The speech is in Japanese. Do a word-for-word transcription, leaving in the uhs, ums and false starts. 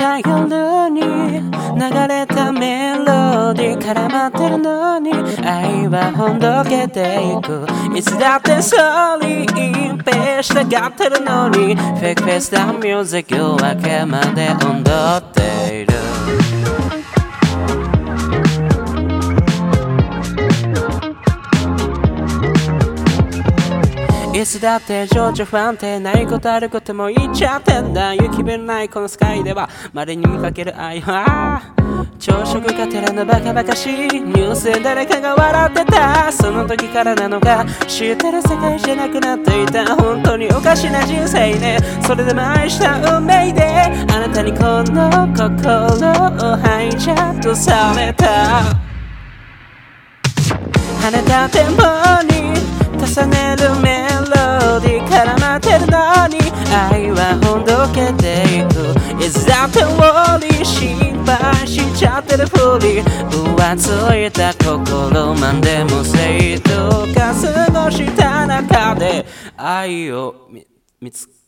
た夜に流れたメロディー絡まってるのに愛はほどけていくいつだってストーリー隠蔽したがってるのにフェイクフェイスなミュージック夜明けまで踊っているいつだって情緒不安定ないことあることも言っちゃってんだ雪降らないこのスカイでは稀に見かける愛は朝食がてらのバカバカしいニュースで誰かが笑ってたその時からなのか知ってる世界じゃなくなっていた本当におかしな人生ねそれでも愛した運命であなたにこの心をハイジャックされた跳ねたテンポに重ねるメロディー絡まってるのに愛はほどけていくいつだってウォーリー心配しちゃってるふり浮ついた心までも生とか過ごした中で愛を見つけ